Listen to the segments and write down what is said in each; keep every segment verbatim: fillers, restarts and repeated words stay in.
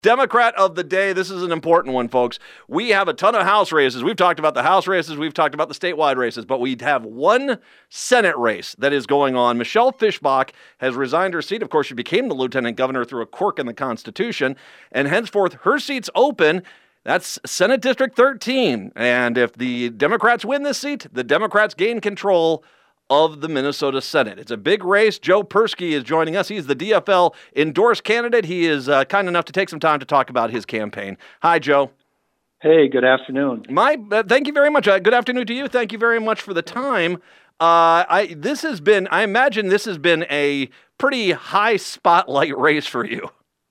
Democrat of the day. This is an important one, folks. We have a ton of House races. We've talked about the House races. We've talked about the statewide races, but we have one Senate race that is going on. Michelle Fischbach has resigned her seat. Of course, she became the lieutenant governor through a quirk in the Constitution, and henceforth her seat's open. That's Senate District thirteen. And if the Democrats win this seat, the Democrats gain control of the Minnesota Senate. It's a big race. Joe Persky is joining us. He's the D F L endorsed candidate. He is uh, kind enough to take some time to talk about his campaign. Hi, Joe. Hey, good afternoon. My, uh, thank you very much. Uh, good afternoon to you. Thank you very much for the time. Uh, I this has been, I imagine this has been a pretty high spotlight race for you.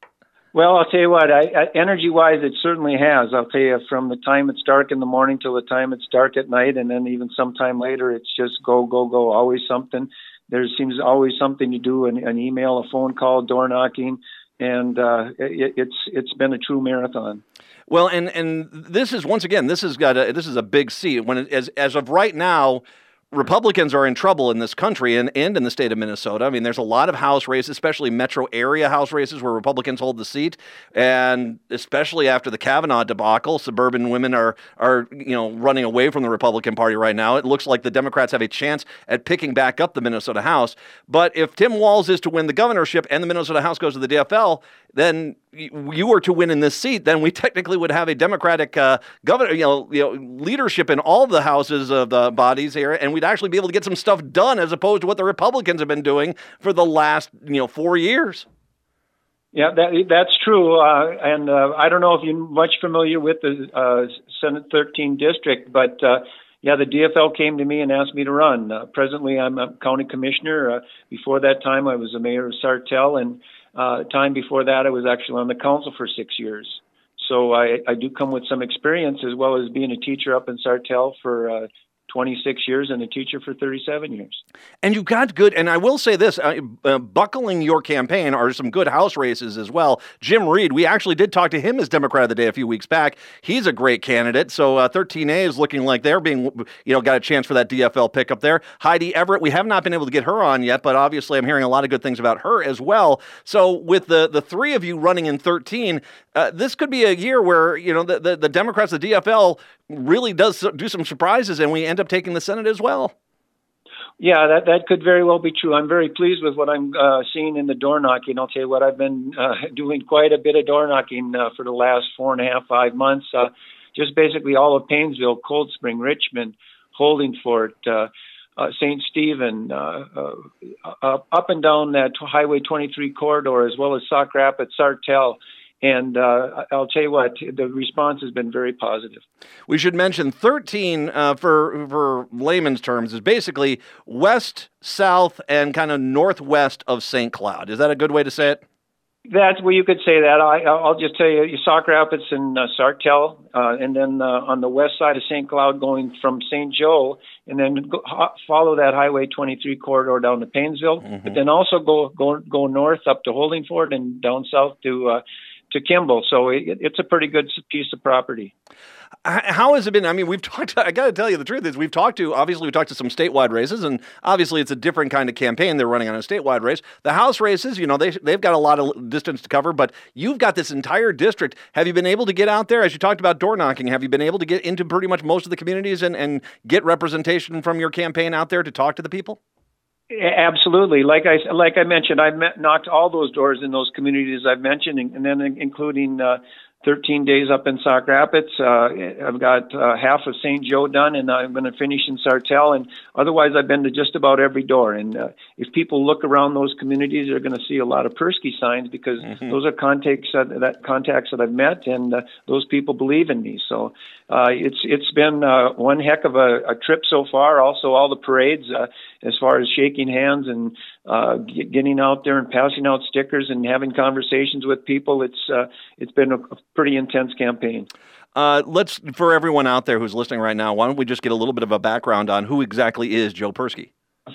Well, I'll tell you what, I, I, energy-wise, it certainly has. I'll tell you, from the time it's dark in the morning till the time it's dark at night, and then even sometime later, it's just go, go, go, always something. There seems always something to do, an, an email, a phone call, door knocking, and uh, it, it's it's been a true marathon. Well, and and this is, once again, this has got a, this is a big seat. When it, as as of right now, Republicans are in trouble in this country and, and in the state of Minnesota. I mean, there's a lot of House races, especially metro area House races where Republicans hold the seat. And especially after the Kavanaugh debacle, suburban women are, are you know, running away from the Republican Party right now. It looks like the Democrats have a chance at picking back up the Minnesota House. But if Tim Walz is to win the governorship and the Minnesota House goes to the D F L, then you were to win in this seat, then we technically would have a Democratic uh, governor, you know, you know, leadership in all the houses of the bodies here, and we'd actually be able to get some stuff done as opposed to what the Republicans have been doing for the last, you know, four years. Yeah, that, that's true. Uh, and uh, I don't know if you're much familiar with the uh, Senate thirteen district, but uh, yeah, the D F L came to me and asked me to run. Uh, presently, I'm a county commissioner. Uh, before that time, I was the mayor of Sartell, and uh, time before that, I was actually on the council for six years. So I, I do come with some experience, as well as being a teacher up in Sartell for uh, twenty-six years and a teacher for thirty-seven years. And you got good, and I will say this, uh, uh, buckling your campaign are some good House races as well. Jim Reed, we actually did talk to him as Democrat of the Day a few weeks back. He's a great candidate, so uh, thirteen A is looking like they're being, you know, got a chance for that D F L pickup there. Heidi Everett, we have not been able to get her on yet, but obviously I'm hearing a lot of good things about her as well. So with the, the three of you running in thirteen, uh, this could be a year where, you know, the, the, the Democrats, the D F L, really does do some surprises, and we end up taking the Senate as well. Yeah, that that could very well be true. I'm very pleased with what I'm uh, seeing in the door knocking. I'll tell you what, I've been uh, doing quite a bit of door knocking uh, for the last four and a half, five months. Uh, just basically all of Paynesville, Cold Spring, Richmond, Holdingford, uh, uh, Saint Stephen, uh, uh, up and down that Highway twenty-three corridor, as well as Sauk Rapids, Sartell. And uh, I'll tell you what, the response has been very positive. We should mention thirteen, uh, for for layman's terms, is basically west, south, and kind of northwest of Saint Cloud. Is that a good way to say it? That's where you could say that. I, I'll just tell you, Sauk Rapids and uh, Sartell, uh, and then uh, on the west side of Saint Cloud going from Saint Joe, and then go, ho- follow that Highway twenty-three corridor down to Paynesville, mm-hmm. but then also go go go north up to Holdingford and down south to uh, to Kimball. So it, it's a pretty good piece of property. How has it been? I mean, we've talked, I got to tell you the truth is we've talked to, obviously we talked to some statewide races, and obviously it's a different kind of campaign they're running on a statewide race. The House races, you know, they, they've got a lot of distance to cover, but you've got this entire district. Have you been able to get out there, as you talked about door knocking, have you been able to get into pretty much most of the communities and, and get representation from your campaign out there to talk to the people? Absolutely. Like I like I mentioned, I've met, knocked all those doors in those communities I've mentioned, and then including uh, thirteen days up in Sauk Rapids. Uh, I've got uh, half of Saint Joe done, and I'm going to finish in Sartell. And otherwise, I've been to just about every door. And uh, if people look around those communities, they're going to see a lot of Persky signs, because mm-hmm. those are contacts that, that contacts that I've met, and uh, those people believe in me. So uh, it's it's been uh, one heck of a, a trip so far. Also, all the parades, uh, as far as shaking hands and uh, get, getting out there and passing out stickers and having conversations with people. It's uh, it's been a, a pretty intense campaign. Uh, let's, for everyone out there who's listening right now, why don't we just get a little bit of a background on who exactly is Joe Persky?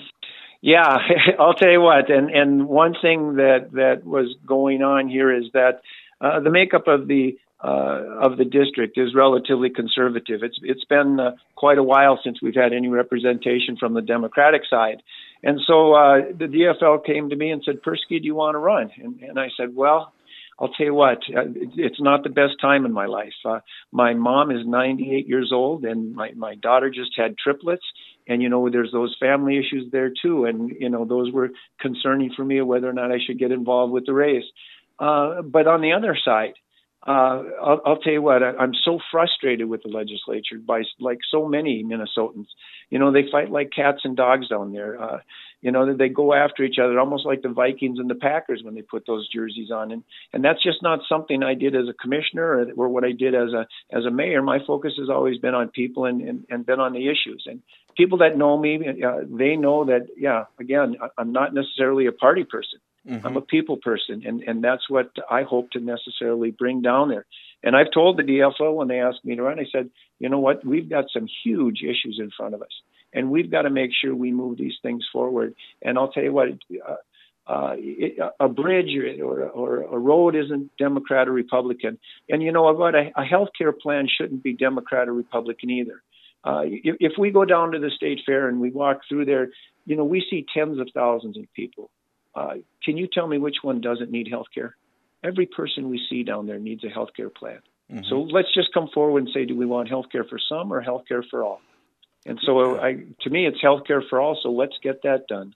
Yeah, I'll tell you what. And and one thing that, that was going on here is that uh, the makeup of the uh, of the district is relatively conservative. It's it's been uh, quite a while since we've had any representation from the Democratic side. And so uh, the D F L came to me and said, Persky, do you want to run? And, and I said, well, I'll tell you what, uh, it's not the best time in my life. Uh, my mom is ninety-eight years old, and my, my daughter just had triplets. And, you know, there's those family issues there, too. And, you know, those were concerning for me, whether or not I should get involved with the race. Uh, but on the other side, uh, I'll, I'll tell you what, I, I'm so frustrated with the legislature by like so many Minnesotans. You know, they fight like cats and dogs down there. Uh, you know, they go after each other, almost like the Vikings and the Packers when they put those jerseys on. And and that's just not something I did as a commissioner or, or what I did as a as a mayor. My focus has always been on people and, and, and been on the issues. And people that know me, uh, they know that, yeah, again, I'm not necessarily a party person. Mm-hmm. I'm a people person, and, and that's what I hope to necessarily bring down there. And I've told the D F O when they asked me to run, I said, you know what, we've got some huge issues in front of us, and we've got to make sure we move these things forward. And I'll tell you what, uh, uh, it, a bridge or, or a road isn't Democrat or Republican. And you know what, a, a health care plan shouldn't be Democrat or Republican either. Uh, if, if we go down to the state fair and we walk through there, you know, we see tens of thousands of people. Uh, can you tell me which one doesn't need health care? Every person we see down there needs a health care plan. Mm-hmm. So let's just come forward and say, do we want health care for some or health care for all? And so I, to me, it's health care for all. So let's get that done.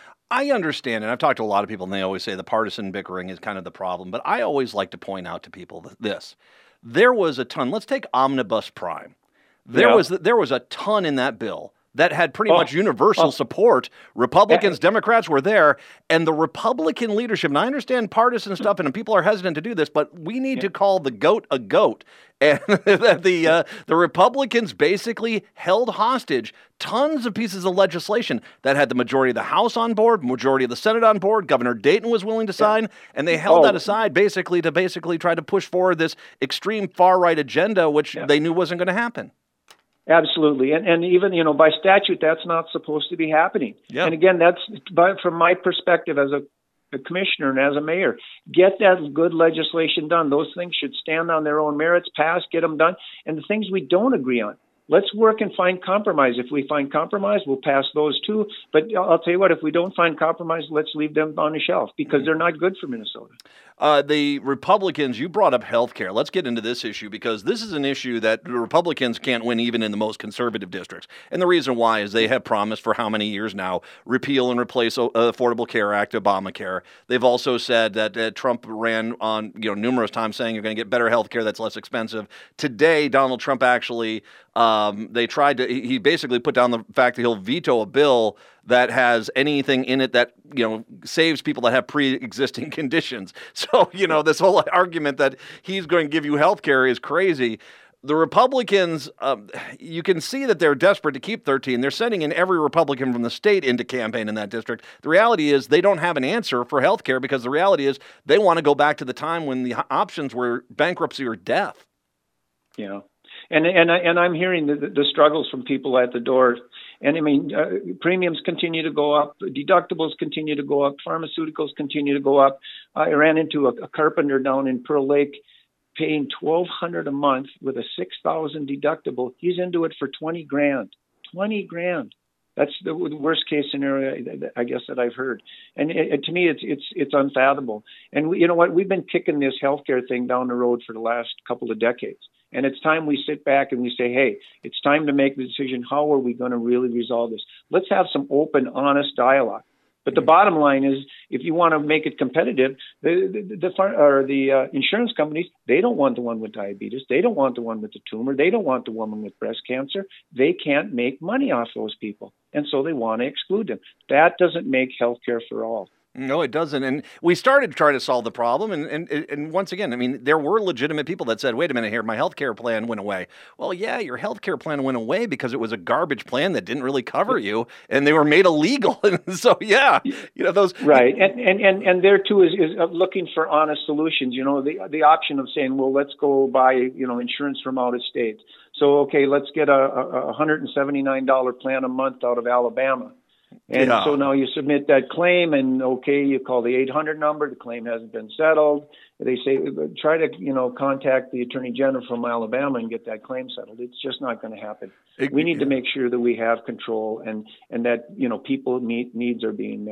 I understand, and I've talked to a lot of people, and they always say the partisan bickering is kind of the problem. But I always like to point out to people this. There was a ton. Let's take Omnibus Prime. There yeah. was there was a ton in that bill that had pretty oh, much universal oh. support. Republicans, Democrats were there, and the Republican leadership, and I understand partisan stuff, and people are hesitant to do this, but we need yeah. to call the goat a goat. And the uh, the Republicans basically held hostage tons of pieces of legislation that had the majority of the House on board, majority of the Senate on board. Governor Dayton was willing to sign, yeah. and they held oh. that aside basically to basically try to push forward this extreme far-right agenda, which yeah. they knew wasn't going to happen. Absolutely. And and even, you know, by statute, that's not supposed to be happening. Yeah. And again, that's but from my perspective as a, a commissioner and as a mayor, get that good legislation done. Those things should stand on their own merits, pass, get them done. And the things we don't agree on, let's work and find compromise. If we find compromise, we'll pass those too. But I'll tell you what, if we don't find compromise, let's leave them on the shelf because they're not good for Minnesota. Uh, the Republicans, you brought up health care. Let's get into this issue because this is an issue that the Republicans can't win even in the most conservative districts. And the reason why is they have promised for how many years now, repeal and replace uh, Affordable Care Act, Obamacare. They've also said that uh, Trump ran on, you know, numerous times saying you're going to get better health care that's less expensive. Today, Donald Trump actually, um, they tried to, he basically put down the fact that he'll veto a bill that has anything in it that, you know, saves people that have pre-existing conditions. So, you know, this whole argument that he's going to give you health care is crazy. The Republicans, um, you can see that they're desperate to keep thirteen. They're sending in every Republican from the state into campaign in that district. The reality is they don't have an answer for health care because the reality is they want to go back to the time when the options were bankruptcy or death. Yeah. And and and I'm hearing the, the struggles from people at the door. And I mean, uh, premiums continue to go up, deductibles continue to go up, pharmaceuticals continue to go up. I ran into a, a carpenter down in Pearl Lake paying twelve hundred dollars a month with a six thousand deductible. He's into it for twenty grand. twenty grand. That's the worst case scenario, I guess, that I've heard. And it, it, to me, it's it's it's unfathomable. And we, you know what? We've been kicking this healthcare thing down the road for the last couple of decades. And it's time we sit back and we say, hey, it's time to make the decision. How are we going to really resolve this? Let's have some open, honest dialogue. But the bottom line is, if you want to make it competitive, the the, the, or the uh, insurance companies, they don't want the one with diabetes. They don't want the one with the tumor. They don't want the woman with breast cancer. They can't make money off those people. And so they want to exclude them. That doesn't make healthcare for all. No, it doesn't. And we started to try to solve the problem. And, and and once again, I mean, there were legitimate people that said, wait a minute here, my health care plan went away. Well, yeah, your health care plan went away because it was a garbage plan that didn't really cover you and they were made illegal. And so, yeah, you know, those. Right. And and, and, and there, too, is, is looking for honest solutions. You know, the, the option of saying, well, let's go buy, you know, insurance from out of state. So, OK, let's get a, a one hundred seventy-nine dollars plan a month out of Alabama. And yeah. so now you submit that claim and, okay, you call the eight hundred number. The claim hasn't been settled. They say, try to, you know, contact the Attorney General from Alabama and get that claim settled. It's just not going to happen. It, we need yeah. to make sure that we have control and, and that, you know, people need, needs are being met.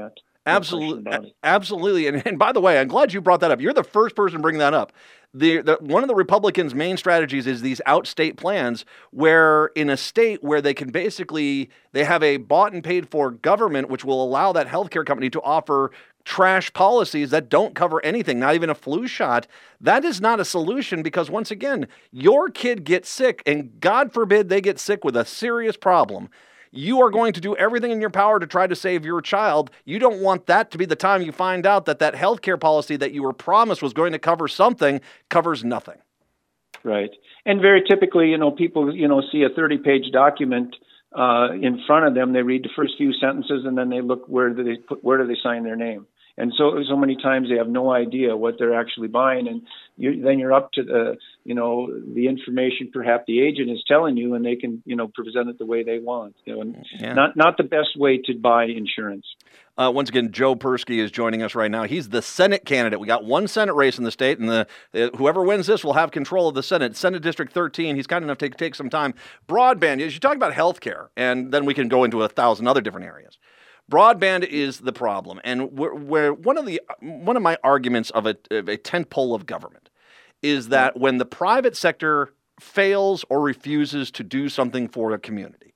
Absolutely, absolutely. And, and by the way, I'm glad you brought that up. You're the first person to bring that up. The, the one of the Republicans' main strategies is these outstate plans, where in a state where they can basically they have a bought and paid for government, which will allow that healthcare company to offer trash policies that don't cover anything, not even a flu shot. That is not a solution, because once again, your kid gets sick, and God forbid they get sick with a serious problem. You are going to do everything in your power to try to save your child. You don't want that to be the time you find out that that healthcare policy that you were promised was going to cover something covers nothing. Right. And very typically, you know, people, you know, see a thirty-page document uh, in front of them. They read the first few sentences, and then they look where do they put, where do they sign their name. And so, so many times they have no idea what they're actually buying, and you, then you're up to the, you know, the information perhaps the agent is telling you, and they can, you know, present it the way they want. You know, and yeah. not not the best way to buy insurance. Uh, once again, Joe Persky is joining us right now. He's the Senate candidate. We got one Senate race in the state, and the uh, whoever wins this will have control of the Senate. Senate District thirteen. He's kind enough to take, take some time. Broadband. As you talk about health care, and then we can go into a thousand other different areas. Broadband is the problem, and where, where one of the one of my arguments of a, of a tentpole of government is that when the private sector fails or refuses to do something for a community,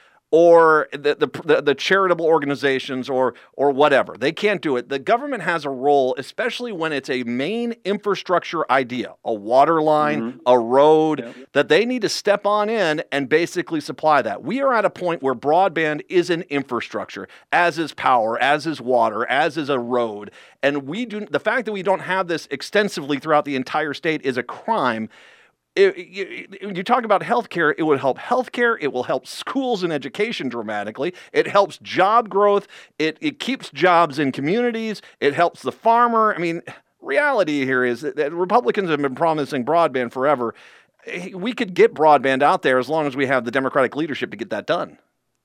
or the, the the charitable organizations or or whatever, they can't do it. The government has a role, especially when it's a main infrastructure idea, a water line, mm-hmm. a road, yeah. that they need to step on in and basically supply that. We are at a point where broadband is an infrastructure, as is power, as is water, as is a road. And we do the fact that we don't have this extensively throughout the entire state is a crime. It, you, you talk about healthcare, it would help healthcare, it will help schools and education dramatically, it helps job growth, it, it keeps jobs in communities, it helps the farmer. I mean, reality here is that Republicans have been promising broadband forever. We could get broadband out there as long as we have the Democratic leadership to get that done.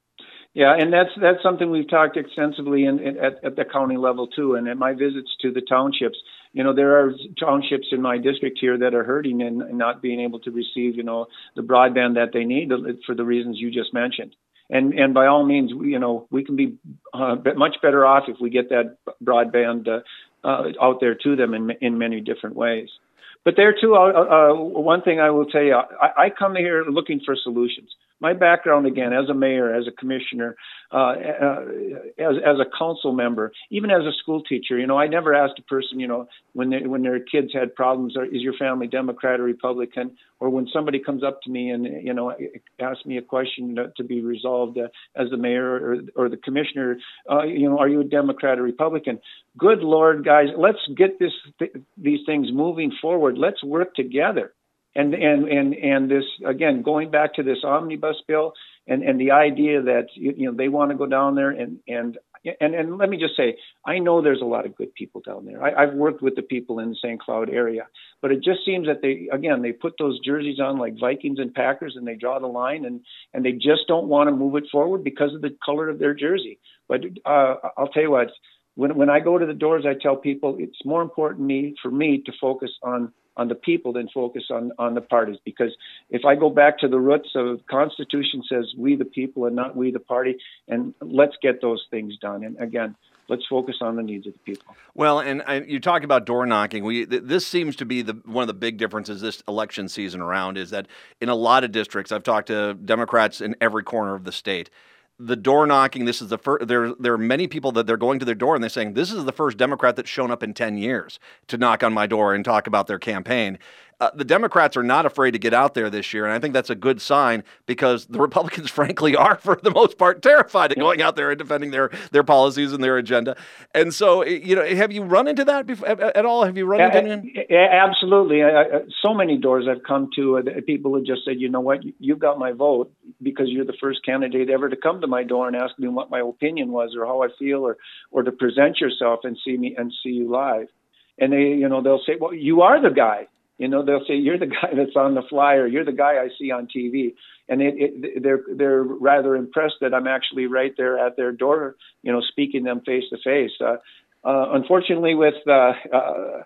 Yeah, and that's that's something we've talked extensively in, in, at, at the county level too, and at my visits to the townships. You know, there are townships in my district here that are hurting and, and not being able to receive, you know, the broadband that they need for the reasons you just mentioned. And and by all means, you know, we can be uh, much better off if we get that broadband uh, uh, out there to them in in many different ways. But there too, uh, uh, one thing I will tell you, I, I come here looking for solutions. My background, again, as a mayor, as a commissioner, uh, uh, as as a council member, even as a school teacher, you know, I never asked a person, you know, when they, when their kids had problems, is your family Democrat or Republican? Or when somebody comes up to me and, you know, asks me a question to, to be resolved uh, as the mayor or, or the commissioner, uh, you know, are you a Democrat or Republican? Good Lord, guys, let's get this th- these things moving forward. Let's work together. And and and and this, again, going back to this omnibus bill and, and the idea that, you, you know, they want to go down there and, and and and let me just say, I know there's a lot of good people down there. I, I've worked with the people in the Saint Cloud area, but it just seems that they, again, they put those jerseys on like Vikings and Packers and they draw the line and, and they just don't want to move it forward because of the color of their jersey. But uh, I'll tell you what, when when I go to the doors, I tell people it's more important me, for me to focus on on the people than focus on, on the parties. Because if I go back to the roots of the Constitution says we the people and not we the party, and let's get those things done. And again, let's focus on the needs of the people. Well, and I, you talk about door knocking. We th- this seems to be the one of the big differences this election season around is that in a lot of districts, I've talked to Democrats in every corner of the state. The door knocking, this is the first, there, there are many people that they're going to their door and they're saying, this is the first Democrat that's shown up in ten years to knock on my door and talk about their campaign. Uh, the Democrats are not afraid to get out there this year, and I think that's a good sign because the Republicans, frankly, are, for the most part, terrified of going out there and defending their, their policies and their agenda. And so, you know, have you run into that before, at all? Have you run into anything? Absolutely. I, I, so many doors I've come to, uh, people who just said, you know what, you got my vote because you're the first candidate ever to come to my door and ask me what my opinion was or how I feel or, or to present yourself and see me and see you live. And they, you know, they'll say, well, you are the guy. You know, they'll say, you're the guy that's on the flyer. You're the guy I see on T V. And it, it, they're they're rather impressed that I'm actually right there at their door, you know, speaking them face to face. Uh, uh, unfortunately, with uh, uh,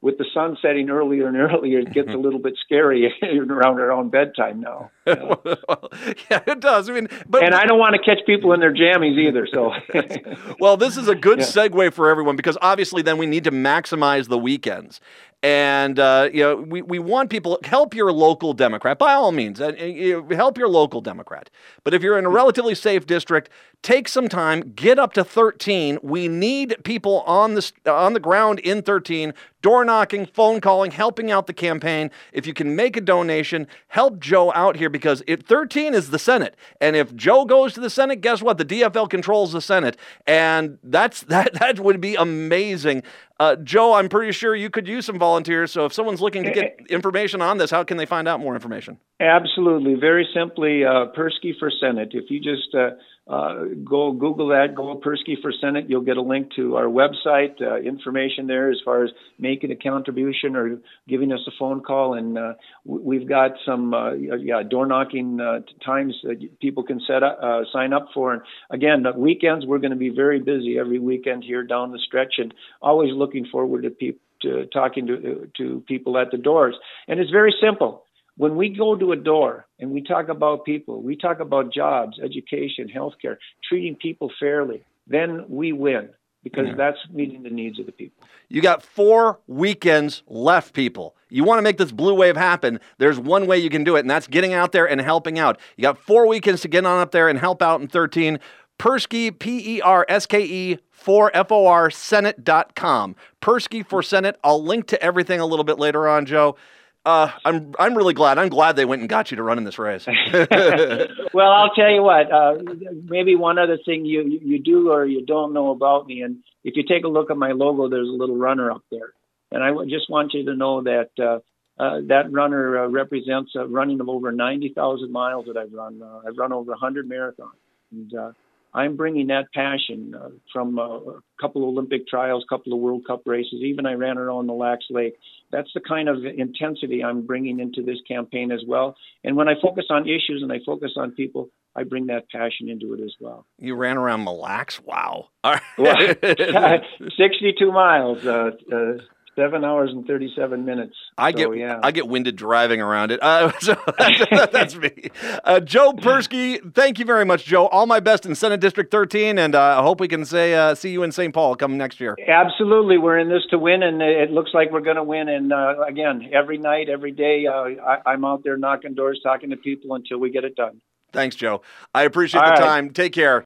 with the sun setting earlier and earlier, it gets a little bit scary around our own bedtime now. Uh, well, yeah, it does. I mean, but and I don't want to catch people in their jammies either. So, well, this is a good yeah. segue for everyone, because obviously then we need to maximize the weekends. And, uh, you know, we, we want people, help your local Democrat, by all means, uh, you know, help your local Democrat. But if you're in a relatively safe district, take some time, get up to thirteen. We need people on the, on the ground in thirteen, door knocking, phone calling, helping out the campaign. If you can make a donation, help Joe out here, because it, thirteen is the Senate. And if Joe goes to the Senate, guess what? The D F L controls the Senate. And that's that, that would be amazing. Uh, Joe, I'm pretty sure you could use some volunteers. So if someone's looking to get information on this, how can they find out more information? Absolutely. Very simply, uh, Persky for Senate. If you just uh, uh, go Google that, go Persky for Senate, you'll get a link to our website, uh, information there as far as making a contribution or giving us a phone call. And uh, we've got some uh, yeah, door knocking uh, times that people can set up, uh, sign up for. And again, the weekends, we're going to be very busy every weekend here down the stretch, and always looking forward to people. To talking to to people at the doors. And it's very simple. When we go to a door and we talk about people, we talk about jobs, education, healthcare, treating people fairly, then we win, because yeah. that's meeting the needs of the people. You got four weekends left, people. You want to make this blue wave happen, there's one way you can do it, and that's getting out there and helping out. You got four weekends to get on up there and help out in thirteen. Persky, P E R S K E, for F O R, Senate dot com. Persky for Senate. I'll link to everything a little bit later on, Joe. Uh, I'm I'm really glad. I'm glad they went and got you to run in this race. Well, I'll tell you what. Uh, maybe one other thing you, you do or you don't know about me, and if you take a look at my logo, there's a little runner up there. And I just want you to know that uh, uh, that runner uh, represents a running of over ninety thousand miles that I've run. Uh, I've run over one hundred marathons. And uh, I'm bringing that passion uh, from uh, a couple of Olympic trials, a couple of World Cup races. Even I ran around the Lax Lake. That's the kind of intensity I'm bringing into this campaign as well. And when I focus on issues and I focus on people, I bring that passion into it as well. You ran around Mille Lacs? Wow. All right. Well, sixty-two miles. Uh, uh, Seven hours and thirty-seven minutes. I so, get yeah. I get winded driving around it. Uh, so that's, that's me. Uh, Joe Persky, thank you very much, Joe. All my best in Senate District thirteen, and uh, I hope we can say uh, see you in Saint Paul come next year. Absolutely. We're in this to win, and it looks like we're going to win. And uh, again, every night, every day, uh, I, I'm out there knocking doors, talking to people until we get it done. Thanks, Joe. I appreciate All the right. time. Take care.